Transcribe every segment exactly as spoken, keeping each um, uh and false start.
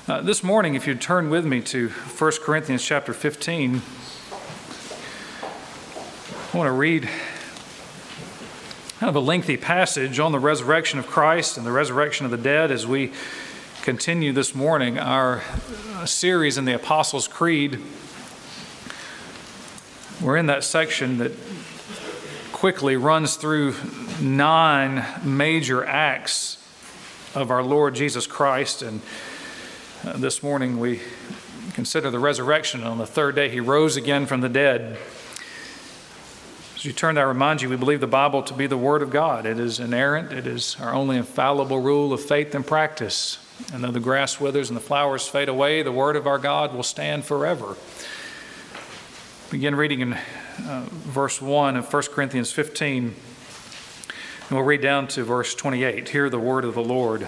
Uh, this morning, if you'd turn with me to First Corinthians chapter fifteen, I want to read kind of a lengthy passage on the resurrection of Christ and the resurrection of the dead as we continue this morning our series in the Apostles' Creed. We're in that section that quickly runs through nine major acts of our Lord Jesus Christ, and uh, this morning we consider the resurrection. On the third day he rose again from the dead. As you turn, I remind you, we believe the Bible to be the Word of God. It is inerrant. It is our only infallible rule of faith and practice. And though the grass withers and the flowers fade away, the Word of our God will stand forever. Begin reading in uh, verse one of First Corinthians fifteen, and we'll read down to verse twenty-eight. Hear the word of the Lord.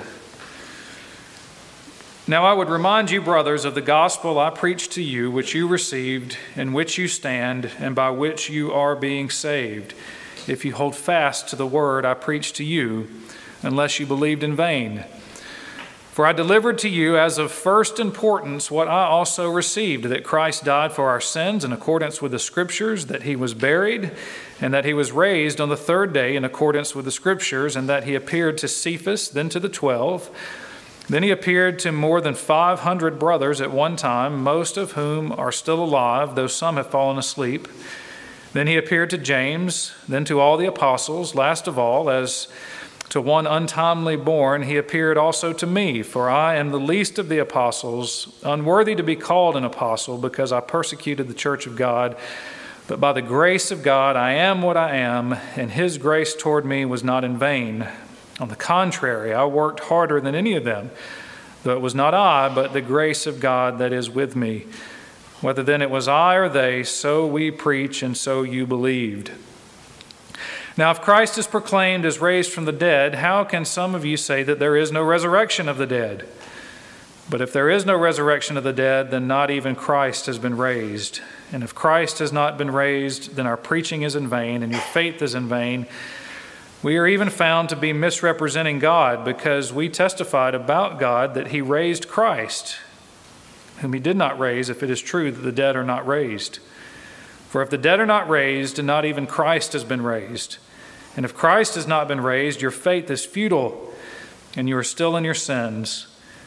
Now I would remind you, brothers, of the gospel I preached to you, which you received, in which you stand, and by which you are being saved, if you hold fast to the word I preached to you, unless you believed in vain. For I delivered to you as of first importance what I also received, that Christ died for our sins in accordance with the Scriptures, that he was buried, and that he was raised on the third day in accordance with the Scriptures, and that he appeared to Cephas, then to the twelve. Then he appeared to more than five hundred brothers at one time, most of whom are still alive, though some have fallen asleep. Then he appeared to James, then to all the apostles. Last of all, as to one untimely born, he appeared also to me, for I am the least of the apostles, unworthy to be called an apostle, because I persecuted the church of God. But by the grace of God I am what I am, and his grace toward me was not in vain. On the contrary, I worked harder than any of them, though it was not I, but the grace of God that is with me. Whether then it was I or they, so we preach, and so you believed. Now, if Christ is proclaimed as raised from the dead, how can some of you say that there is no resurrection of the dead? But if there is no resurrection of the dead, then not even Christ has been raised. And if Christ has not been raised, then our preaching is in vain, and your faith is in vain. We are even found to be misrepresenting God, because we testified about God that he raised Christ, whom he did not raise, if it is true that the dead are not raised. For if the dead are not raised, and not even Christ has been raised, and if Christ has not been raised, your faith is futile, and you are still in your sins.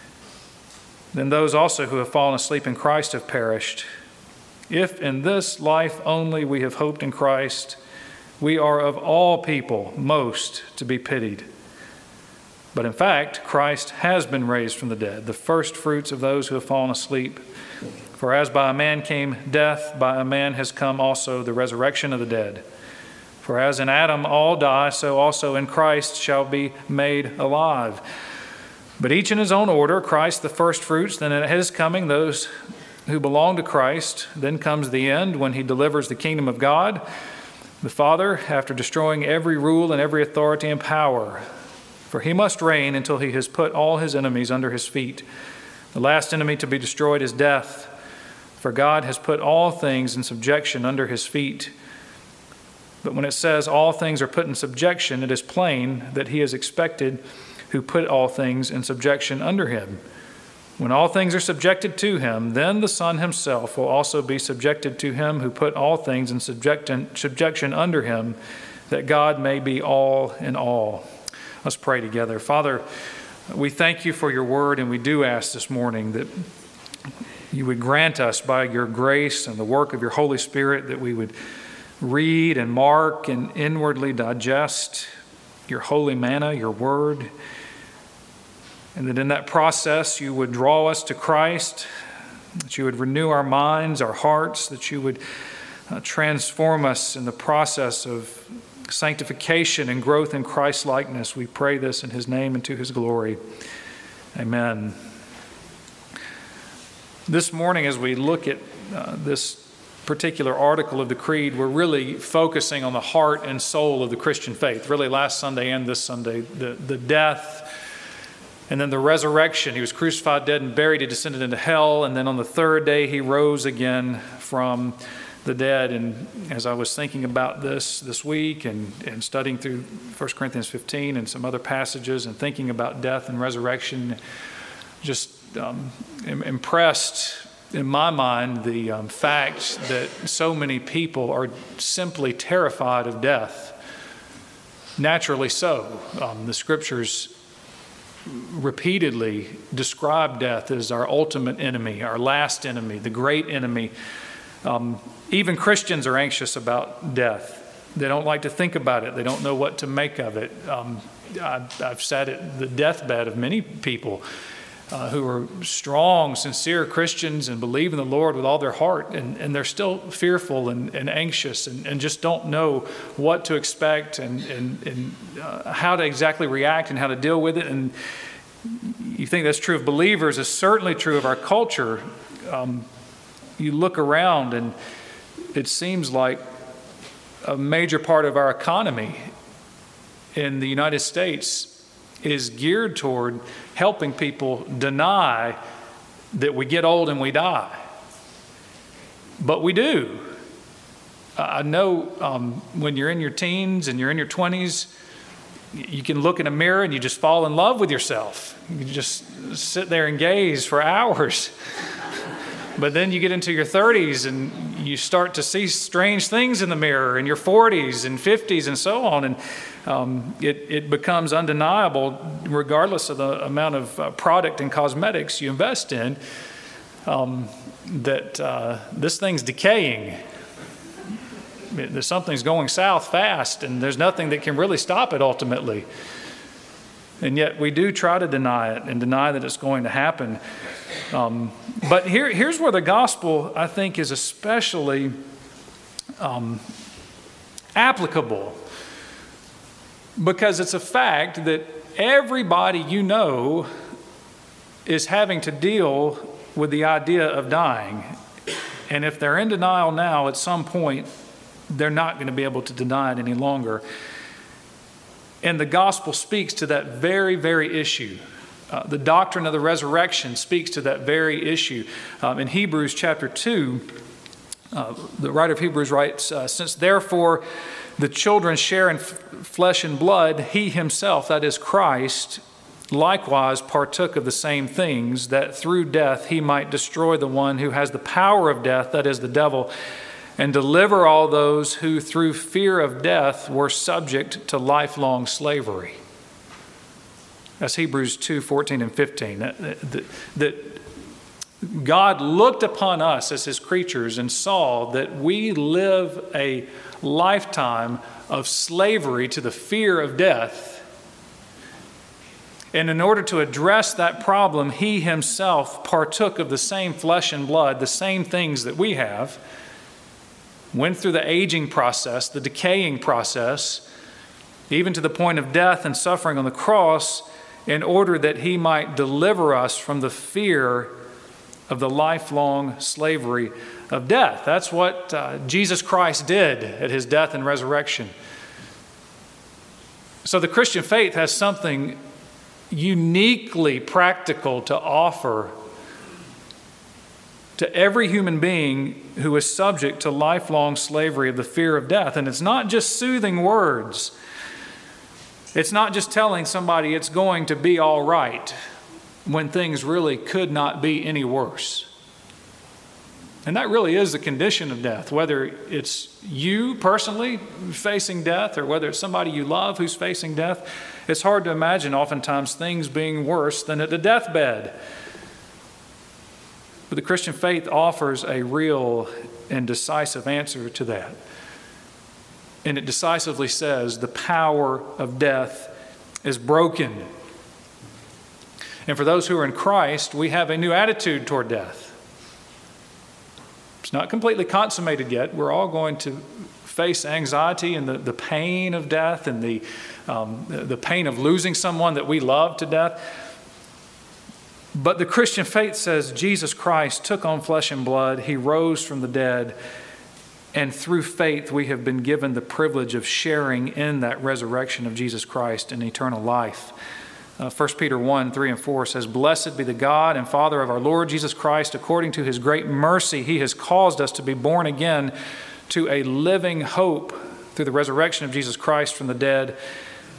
Then those also who have fallen asleep in Christ have perished. If in this life only we have hoped in Christ, we are of all people most to be pitied. But in fact, Christ has been raised from the dead, the first fruits of those who have fallen asleep. For as by a man came death, by a man has come also the resurrection of the dead. For as in Adam all die, so also in Christ shall be made alive. But each in his own order, Christ the first fruits, then at his coming those who belong to Christ. Then comes the end, when he delivers the kingdom of God, the Father, after destroying every rule and every authority and power. For he must reign until he has put all his enemies under his feet. The last enemy to be destroyed is death. For God has put all things in subjection under his feet. But when it says all things are put in subjection, it is plain that he is expected who put all things in subjection under him. When all things are subjected to him, then the Son himself will also be subjected to him who put all things in subjection under him, that God may be all in all. Let's pray together. Father, we thank you for your word, and we do ask this morning that you would grant us by your grace and the work of your Holy Spirit that we would read and mark and inwardly digest your holy manna, your word, and that in that process you would draw us to Christ, that you would renew our minds, our hearts, that you would uh, transform us in the process of sanctification and growth in Christ-likeness. We pray this in his name and to his glory. Amen. This morning, as we look at uh, this particular article of the Creed, we're really focusing on the heart and soul of the Christian faith. Really, last Sunday and this Sunday, the, the death and then the resurrection. He was crucified, dead, and buried. He descended into hell. And then on the third day, he rose again from the dead. And as I was thinking about this this week and, and studying through First Corinthians fifteen and some other passages and thinking about death and resurrection, just um, impressed in my mind the um, fact that so many people are simply terrified of death. Naturally so. Um, the scriptures repeatedly describe death as our ultimate enemy, our last enemy, the great enemy. Um, even Christians are anxious about death. They don't like to think about it. They don't know what to make of it. Um, I've, I've sat at the deathbed of many people uh, who are strong, sincere Christians and believe in the Lord with all their heart, and, and they're still fearful and, and anxious and, and just don't know what to expect and, and, and uh, how to exactly react and how to deal with it. And you think that's true of believers. It's certainly true of our culture. Um, you look around and it seems like a major part of our economy in the United States is geared toward helping people deny that we get old and we die. But we do. I know um, when you're in your teens and you're in your twenties, you can look in a mirror and you just fall in love with yourself. You can just sit there and gaze for hours. But then you get into your thirties and you start to see strange things in the mirror, in your forties and fifties and so on. And um, it, it becomes undeniable, regardless of the amount of uh, product and cosmetics you invest in, um, that uh, this thing's decaying. There's something's going south fast, and there's nothing that can really stop it ultimately. And yet we do try to deny it and deny that it's going to happen. Um, but here, here's where the gospel, I think, is especially um, applicable, because it's a fact that everybody you know is having to deal with the idea of dying. And if they're in denial now, at some point, they're not going to be able to deny it any longer. And the gospel speaks to that very, very issue. Uh, the doctrine of the resurrection speaks to that very issue. Um, in Hebrews chapter two, uh, the writer of Hebrews writes, uh, since therefore the children share in f- flesh and blood, he himself, that is Christ, likewise partook of the same things, that through death he might destroy the one who has the power of death, that is the devil, and deliver all those who through fear of death were subject to lifelong slavery. That's Hebrews two, fourteen and fifteen. That, that, that God looked upon us as his creatures and saw that we live a lifetime of slavery to the fear of death. And in order to address that problem, he himself partook of the same flesh and blood, the same things that we have, went through the aging process, the decaying process, even to the point of death and suffering on the cross, in order that he might deliver us from the fear of the lifelong slavery of death. That's what uh, Jesus Christ did at his death and resurrection. So the Christian faith has something uniquely practical to offer to every human being who is subject to lifelong slavery of the fear of death. And it's not just soothing words. It's not just telling somebody it's going to be all right when things really could not be any worse. And that really is the condition of death, whether it's you personally facing death or whether it's somebody you love who's facing death. It's hard to imagine oftentimes things being worse than at the deathbed. But the Christian faith offers a real and decisive answer to that. And it decisively says the power of death is broken. And for those who are in Christ, we have a new attitude toward death. It's not completely consummated yet. We're all going to face anxiety and the, the pain of death and the, um, the pain of losing someone that we love to death. But the Christian faith says Jesus Christ took on flesh and blood. He rose from the dead. And through faith, we have been given the privilege of sharing in that resurrection of Jesus Christ and eternal life. Uh, First Peter one, three and four says, "Blessed be the God and Father of our Lord Jesus Christ. According to his great mercy, he has caused us to be born again to a living hope through the resurrection of Jesus Christ from the dead,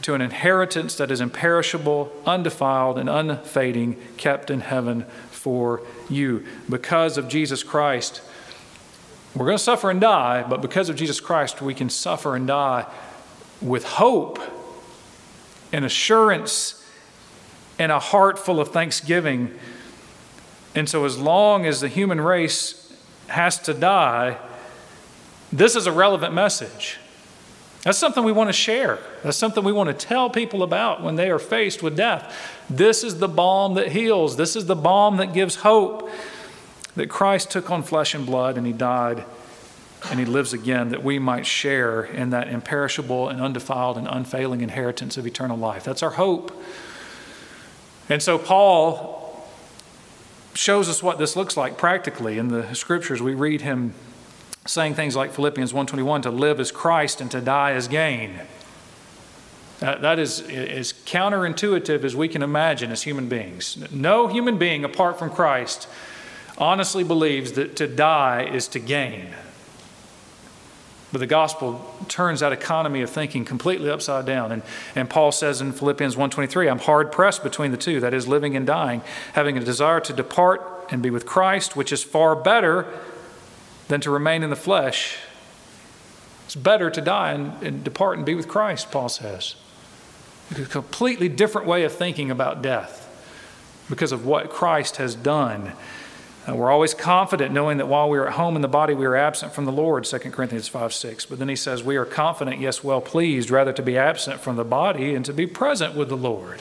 to an inheritance that is imperishable, undefiled, and unfading, kept in heaven for you. Because of Jesus Christ, we're going to suffer and die, but because of Jesus Christ, we can suffer and die with hope and assurance and a heart full of thanksgiving. And so as long as the human race has to die, this is a relevant message. That's something we want to share. That's something we want to tell people about when they are faced with death. This is the balm that heals. This is the balm that gives hope, that Christ took on flesh and blood and he died and he lives again, that we might share in that imperishable and undefiled and unfailing inheritance of eternal life. That's our hope. And so Paul shows us what this looks like practically. In the scriptures, we read him saying things like Philippians one twenty-one, to live as Christ and to die as gain. That, that is as counterintuitive as we can imagine as human beings. No human being apart from Christ honestly believes that to die is to gain. But the gospel turns that economy of thinking completely upside down. And, and Paul says in Philippians one twenty-three, I'm hard pressed between the two, that is, living and dying, having a desire to depart and be with Christ, which is far better than to remain in the flesh. It's better to die and, and depart and be with Christ, Paul says. It's a completely different way of thinking about death because of what Christ has done. Uh, we're always confident knowing that while we are at home in the body, we are absent from the Lord, Second Corinthians five six. But then he says, we are confident, yes, well pleased, rather to be absent from the body and to be present with the Lord.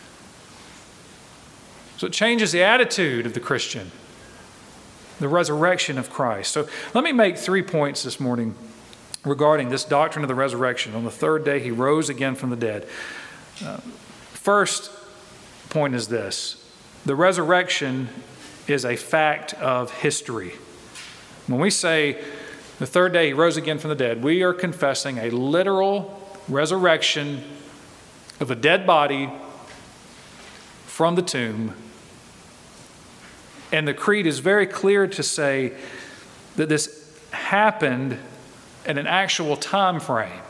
So it changes the attitude of the Christian, the resurrection of Christ. So let me make three points this morning regarding this doctrine of the resurrection. On the third day, he rose again from the dead. Uh, first point is this: the resurrection is a fact of history. When we say the third day he rose again from the dead, we are confessing a literal resurrection of a dead body from the tomb. And the creed is very clear to say that this happened in an actual time frame.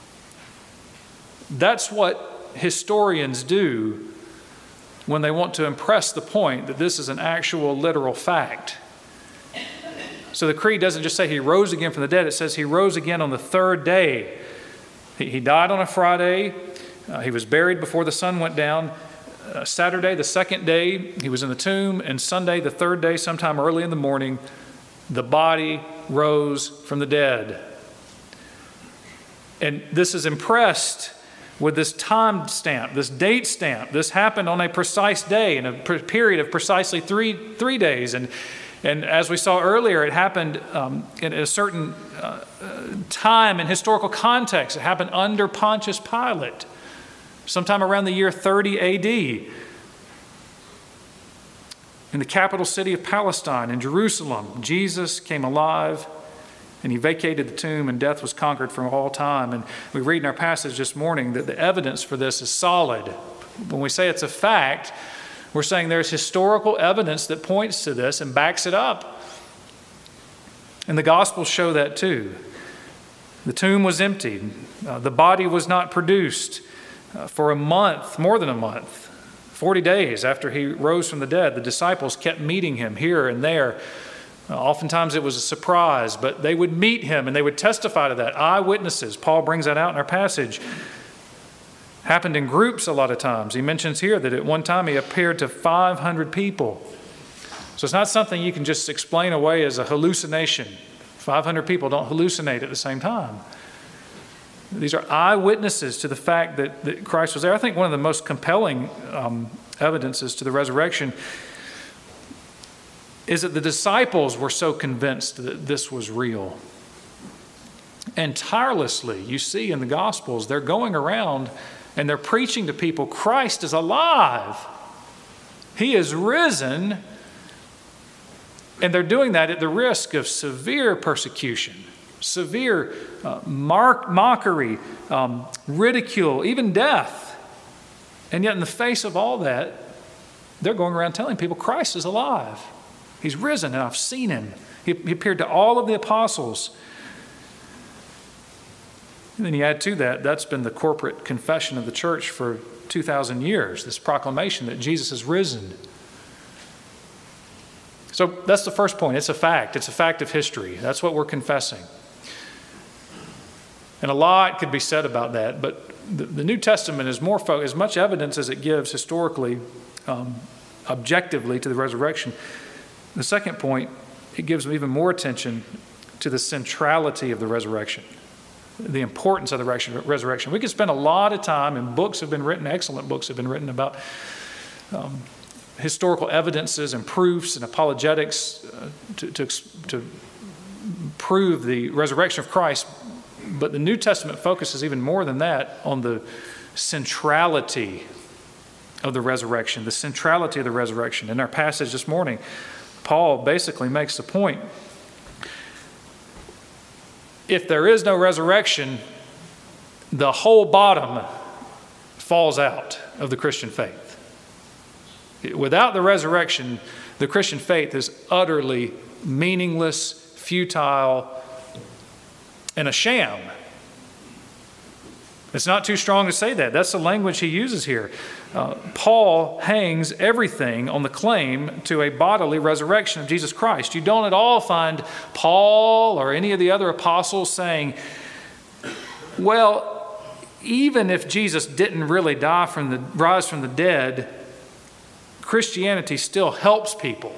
That's what historians do when they want to impress the point that this is an actual literal fact. So the creed doesn't just say he rose again from the dead, it says he rose again on the third day. He, he died on a Friday, uh, he was buried before the sun went down. Uh, Saturday, the second day, he was in the tomb, and Sunday, the third day, sometime early in the morning, the body rose from the dead. And this is impressed with this time stamp, this date stamp. This happened on a precise day in a period of precisely three three days. And, and as we saw earlier, it happened um, in a certain uh, time in historical context. It happened under Pontius Pilate, sometime around the year thirty A D, in the capital city of Palestine, in Jerusalem. Jesus came alive, and he vacated the tomb, and death was conquered for all time. And we read in our passage this morning that the evidence for this is solid. When we say it's a fact, we're saying there's historical evidence that points to this and backs it up. And the Gospels show that too. The tomb was emptied. Uh, the body was not produced uh, for a month, more than a month. forty days after he rose from the dead, the disciples kept meeting him here and there. Uh, oftentimes it was a surprise, but they would meet him and they would testify to that. Eyewitnesses, Paul brings that out in our passage. Happened in groups a lot of times. He mentions here that at one time he appeared to five hundred people. So it's not something you can just explain away as a hallucination. five hundred people don't hallucinate at the same time. These are eyewitnesses to the fact that, that Christ was there. I think one of the most compelling um, evidences to the resurrection is that the disciples were so convinced that this was real. And tirelessly, you see in the Gospels, they're going around and they're preaching to people, Christ is alive. He is risen. And they're doing that at the risk of severe persecution, severe uh, mark, mockery, um, ridicule, even death. And yet in the face of all that, they're going around telling people Christ is alive. He's risen, and I've seen him. He, he appeared to all of the apostles. And then you add to that, that's been the corporate confession of the church for two thousand years, this proclamation that Jesus has risen. So that's the first point. It's a fact. It's a fact of history. That's what we're confessing. And a lot could be said about that, but the, the New Testament is more fo- as much evidence as it gives historically, um, objectively to the resurrection. The second point, it gives even more attention to the centrality of the resurrection, the importance of the resurrection. We could spend a lot of time, and books have been written, excellent books have been written about um, historical evidences and proofs and apologetics uh, to, to, to prove the resurrection of Christ. But the New Testament focuses even more than that on the centrality of the resurrection, the centrality of the resurrection. In our passage this morning, Paul basically makes the point: if there is no resurrection, the whole bottom falls out of the Christian faith. Without the resurrection, the Christian faith is utterly meaningless, futile, and a sham. It's not too strong to say that. That's the language he uses here. Uh, Paul hangs everything on the claim to a bodily resurrection of Jesus Christ. You don't at all find Paul or any of the other apostles saying, well, even if Jesus didn't really die from the rise from the dead, Christianity still helps people.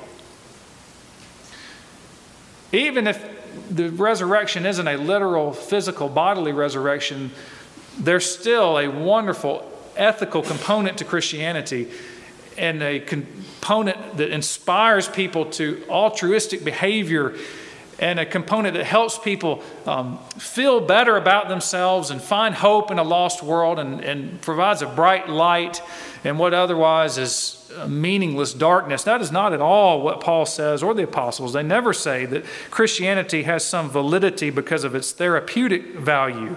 Even if the resurrection isn't a literal, physical, bodily resurrection, there's still a wonderful ethical component to Christianity and a component that inspires people to altruistic behavior and a component that helps people um, feel better about themselves and find hope in a lost world and, and provides a bright light in what otherwise is meaningless darkness. That is not at all what Paul says or the apostles. They never say that Christianity has some validity because of its therapeutic value.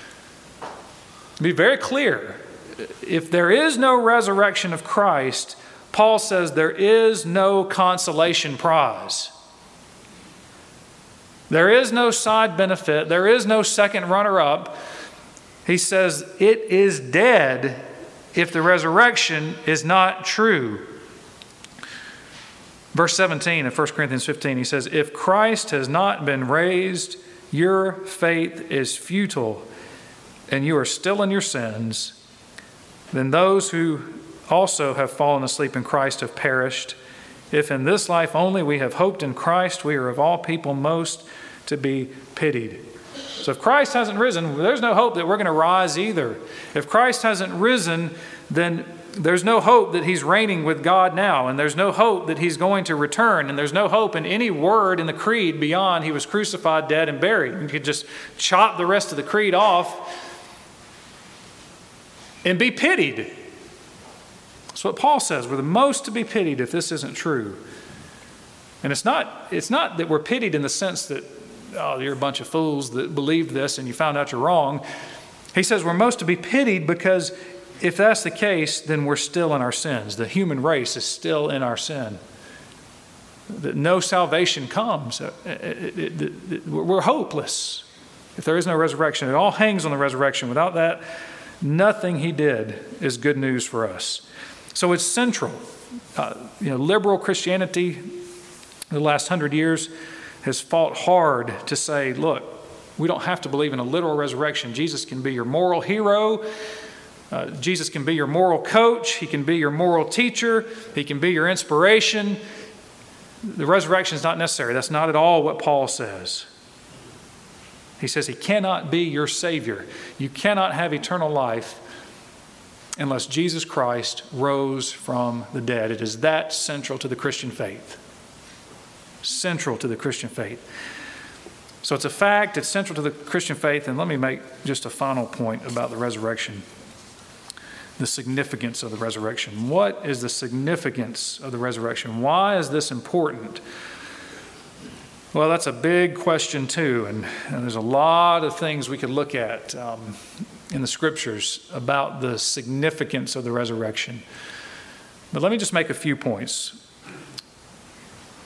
Be very clear. If there is no resurrection of Christ, Paul says there is no consolation prize. There is no side benefit. There is no second runner-up. He says it is dead if the resurrection is not true. Verse seventeen of First Corinthians fifteen, he says, if Christ has not been raised, your faith is futile, and you are still in your sins. Then those who also have fallen asleep in Christ have perished. If in this life only we have hoped in Christ, we are of all people most to be pitied. So if Christ hasn't risen, there's no hope that we're going to rise either. If Christ hasn't risen, then there's no hope that he's reigning with God now, and there's no hope that he's going to return, and there's no hope in any word in the creed beyond he was crucified, dead, and buried. You could just chop the rest of the creed off and be pitied. That's what Paul says. We're the most to be pitied if this isn't true. And it's not, it's not that we're pitied in the sense that, oh, you're a bunch of fools that believed this and you found out you're wrong. He says we're most to be pitied because if that's the case, then we're still in our sins. The human race is still in our sin. That no salvation comes. It, it, it, it, we're hopeless if there is no resurrection. It all hangs on the resurrection. Without that, nothing he did is good news for us. So it's central. Uh, you know, liberal Christianity, the last hundred years, has fought hard to say, look, we don't have to believe in a literal resurrection. Jesus can be your moral hero. Uh, Jesus can be your moral coach. He can be your moral teacher. He can be your inspiration. The resurrection is not necessary. That's not at all what Paul says. He says he cannot be your Savior. You cannot have eternal life unless Jesus Christ rose from the dead. It is that central to the Christian faith. Central to the Christian faith. So it's a fact, it's central to the Christian faith. And let me make just a final point about the resurrection. The significance of the resurrection. What is the significance of the resurrection? Why is this important? Well, that's a big question too, and, and there's a lot of things we could look at um, in the scriptures about the significance of the resurrection. But let me just make a few points.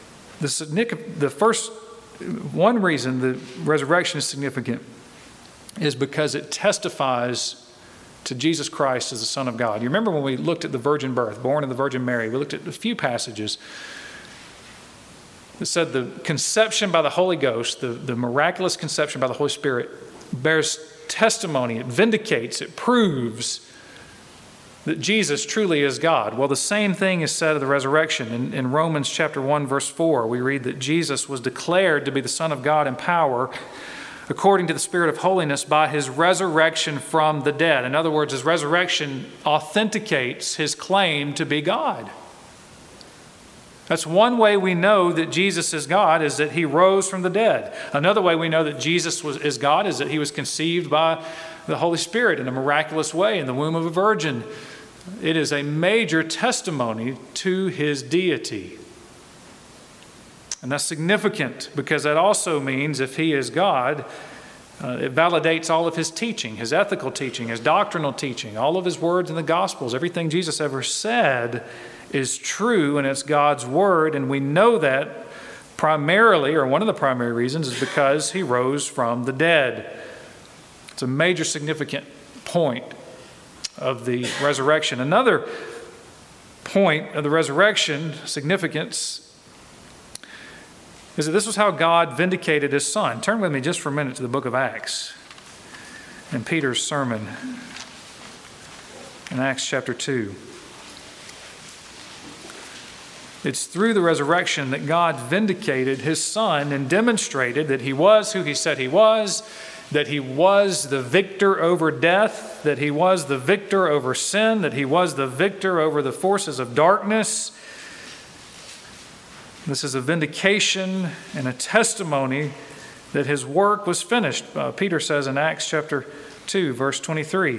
The, the first, one reason the resurrection is significant is because it testifies to Jesus Christ as the Son of God. You remember when we looked at the virgin birth, born of the Virgin Mary, we looked at a few passages that said the conception by the Holy Ghost, the, the miraculous conception by the Holy Spirit, bears testimony, it vindicates, it proves that Jesus truly is God. Well, the same thing is said of the resurrection. In, in Romans chapter one, verse four, we read that Jesus was declared to be the Son of God in power according to the Spirit of holiness by his resurrection from the dead. In other words, his resurrection authenticates his claim to be God. That's one way we know that Jesus is God, is that he rose from the dead. Another way we know that Jesus was, is God is that he was conceived by the Holy Spirit in a miraculous way in the womb of a virgin. It is a major testimony to his deity. And that's significant because that also means if he is God, uh, it validates all of his teaching, his ethical teaching, his doctrinal teaching, all of his words in the Gospels. Everything Jesus ever said is true, and it's God's word. And we know that primarily, or one of the primary reasons, is because he rose from the dead. It's a major significant point of the resurrection. Another point of the resurrection significance is that this was how God vindicated his Son. Turn with me just for a minute to the book of Acts and Peter's sermon in Acts chapter two. It's through the resurrection that God vindicated his Son and demonstrated that he was who he said he was, that he was the victor over death, that he was the victor over sin, that he was the victor over the forces of darkness. This is a vindication and a testimony that his work was finished. Uh, Peter says in Acts chapter two, verse twenty-three,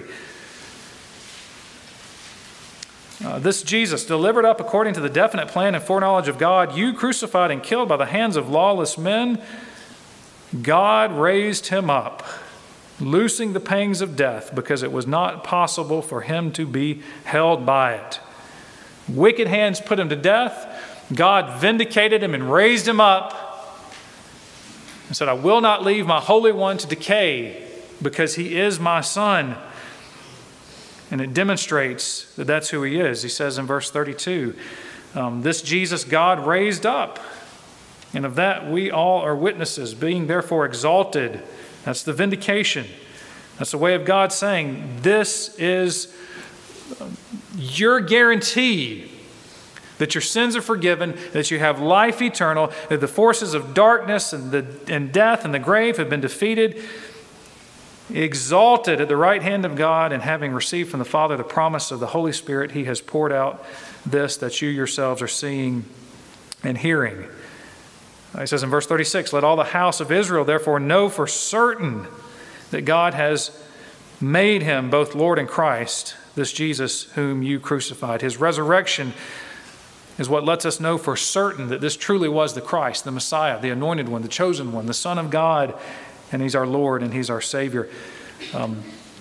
uh, this Jesus, delivered up according to the definite plan and foreknowledge of God, you crucified and killed by the hands of lawless men, God raised him up, loosing the pangs of death, because it was not possible for him to be held by it. Wicked hands put him to death. God vindicated him and raised him up and said, I will not leave my Holy One to decay because he is my Son. And it demonstrates that that's who he is. He says in verse thirty-two, um, this Jesus God raised up, and of that we all are witnesses, being therefore exalted. That's the vindication. That's the way of God saying, this is your guarantee that your sins are forgiven, that you have life eternal, that the forces of darkness and, the, and death and the grave have been defeated, exalted at the right hand of God, and having received from the Father the promise of the Holy Spirit, he has poured out this that you yourselves are seeing and hearing. He says in verse thirty-six, let all the house of Israel therefore know for certain that God has made him both Lord and Christ, this Jesus whom you crucified. His resurrection is what lets us know for certain that this truly was the Christ, the Messiah, the anointed one, the chosen one, the Son of God, and he's our Lord and he's our Savior. Um,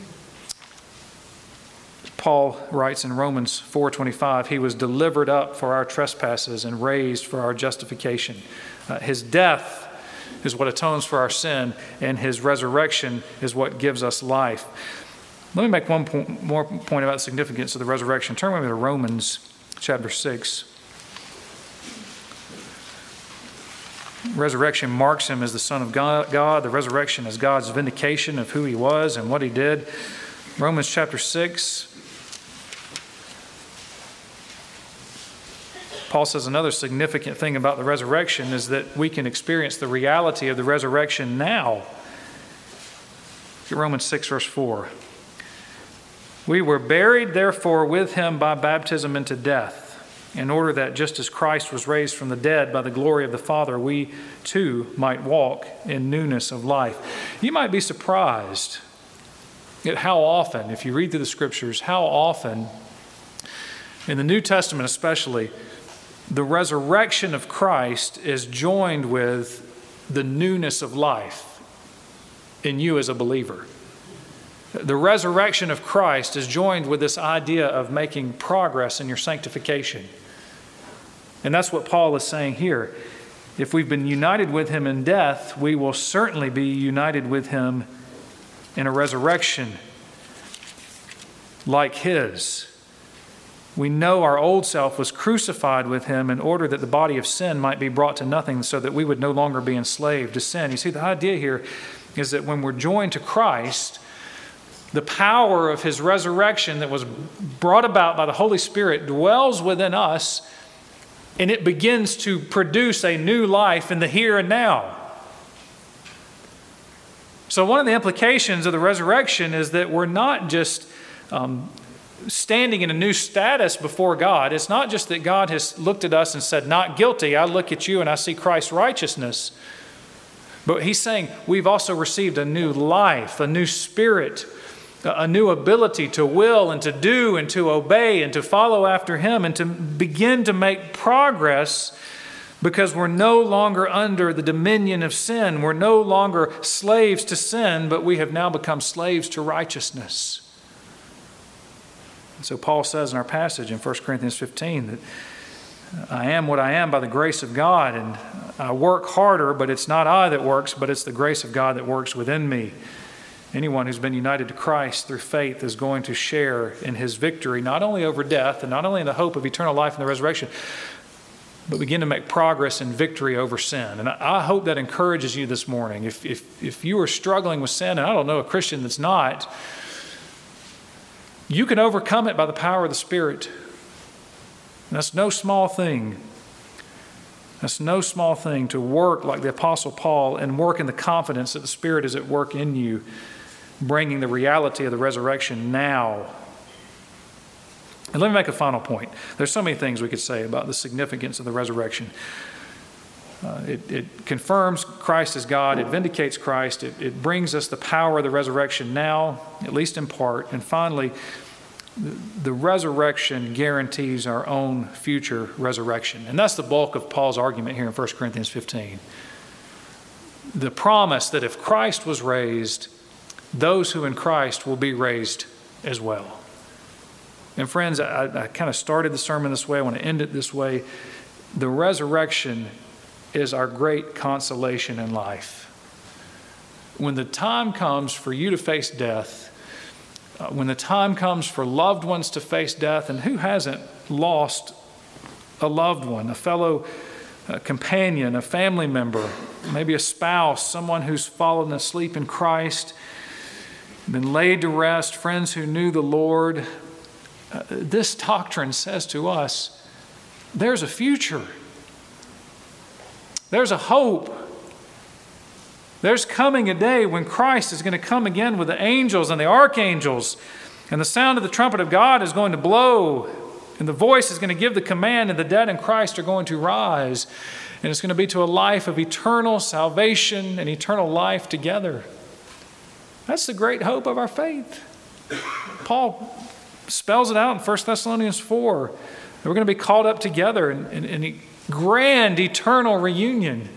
Paul writes in Romans four twenty-five, he was delivered up for our trespasses and raised for our justification. Uh, his death is what atones for our sin, and his resurrection is what gives us life. Let me make one point, more point about the significance of the resurrection. Turn with me to Romans chapter six. Resurrection marks him as the Son of God. The resurrection is God's vindication of who he was and what he did. Romans chapter six. Paul says another significant thing about the resurrection is that we can experience the reality of the resurrection now. Look at Romans six, verse four. We were buried, therefore, with him by baptism into death, in order that just as Christ was raised from the dead by the glory of the Father, we too might walk in newness of life. You might be surprised at how often, if you read through the Scriptures, how often, in the New Testament especially, the resurrection of Christ is joined with the newness of life in you as a believer. The resurrection of Christ is joined with this idea of making progress in your sanctification. And that's what Paul is saying here. If we've been united with him in death, we will certainly be united with him in a resurrection like his. We know our old self was crucified with him in order that the body of sin might be brought to nothing so that we would no longer be enslaved to sin. You see, the idea here is that when we're joined to Christ, the power of his resurrection that was brought about by the Holy Spirit dwells within us, and it begins to produce a new life in the here and now. So one of the implications of the resurrection is that we're not just um, standing in a new status before God. It's not just that God has looked at us and said, not guilty. I look at you and I see Christ's righteousness. But he's saying we've also received a new life, a new spirit, a new ability to will and to do and to obey and to follow after him and to begin to make progress, because we're no longer under the dominion of sin. We're no longer slaves to sin, but we have now become slaves to righteousness. And so Paul says in our passage in First Corinthians fifteen that I am what I am by the grace of God, and I work harder, but it's not I that works, but it's the grace of God that works within me. Anyone who's been united to Christ through faith is going to share in his victory, not only over death and not only in the hope of eternal life and the resurrection, but begin to make progress in victory over sin. And I hope that encourages you this morning. If, if, if you are struggling with sin, and I don't know a Christian that's not, you can overcome it by the power of the Spirit. And that's no small thing. That's no small thing to work like the Apostle Paul and work in the confidence that the Spirit is at work in you, bringing the reality of the resurrection now. And let me make a final point. There's so many things we could say about the significance of the resurrection. Uh, it, it confirms Christ as God. It vindicates Christ. It, it brings us the power of the resurrection now, at least in part. And finally, the, the resurrection guarantees our own future resurrection. And that's the bulk of Paul's argument here in First Corinthians fifteen. The promise that if Christ was raised, those who in Christ will be raised as well. And friends, I, I kind of started the sermon this way. I want to end it this way. The resurrection is our great consolation in life. When the time comes for you to face death, uh, when the time comes for loved ones to face death, and who hasn't lost a loved one, a fellow uh, companion, a family member, maybe a spouse, someone who's fallen asleep in Christ, been laid to rest, friends who knew the Lord. Uh, this doctrine says to us, there's a future. There's a hope. There's coming a day when Christ is going to come again with the angels and the archangels, and the sound of the trumpet of God is going to blow, and the voice is going to give the command, and the dead in Christ are going to rise, and it's going to be to a life of eternal salvation and eternal life together. That's the great hope of our faith. Paul spells it out in First Thessalonians four. We're going to be called up together in, in, in a grand eternal reunion.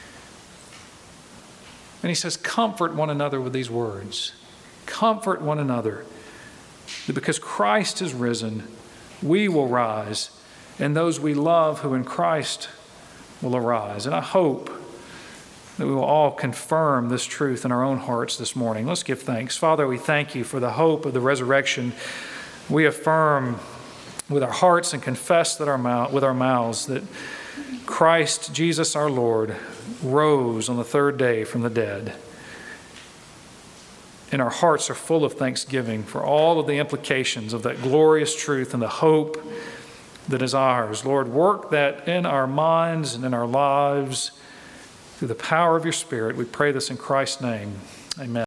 And he says, comfort one another with these words. Comfort one another. That because Christ is risen, we will rise, and those we love who in Christ will arise. And I hope that we will all confirm this truth in our own hearts this morning. Let's give thanks. Father, we thank you for the hope of the resurrection. We affirm with our hearts and confess that our mouth, with our mouths that Christ Jesus our Lord rose on the third day from the dead. And our hearts are full of thanksgiving for all of the implications of that glorious truth and the hope that is ours. Lord, work that in our minds and in our lives through the power of your Spirit. We pray this in Christ's name. Amen.